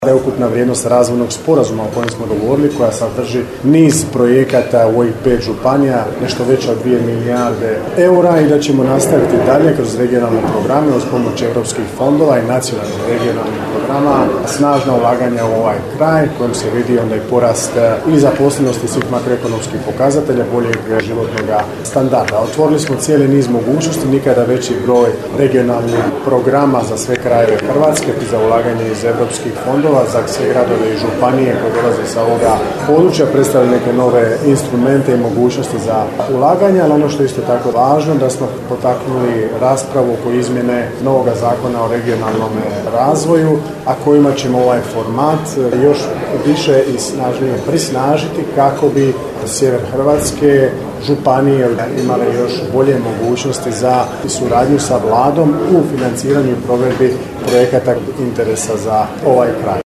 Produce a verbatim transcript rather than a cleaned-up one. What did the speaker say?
Da je ukupna vrijednost razvojnog sporazuma o kojem smo govorili, koja sadrži niz projekata u ovih pet županija, nešto veće od dvije milijarde eura, i da ćemo nastaviti dalje kroz regionalne programe uz pomoć europskih fondova i nacionalnih regionalnih programa, snažna ulaganja u ovaj kraj kojim se vidi onda i porast i zaposlenosti svih makroekonomskih pokazatelja, boljeg životnog standarda. Otvorili smo cijeli niz mogućnosti, nikada veći broj regionalnih programa za sve krajeve Hrvatske za ulaganje iz europskih fondova, za sve gradove i županije koje dolaze sa ovoga područja, predstavljaju neke nove instrumente i mogućnosti za ulaganje, ali ono što je isto tako važno, da smo potaknuli raspravu oko izmjene novoga zakona o regionalnom razvoju, a kojima ćemo ovaj format još više i snažnije prisnažiti kako bi sjever Hrvatske, županije imale još bolje mogućnosti za suradnju sa vladom u financiranju i provedbi projekata interesa za ovaj kraj.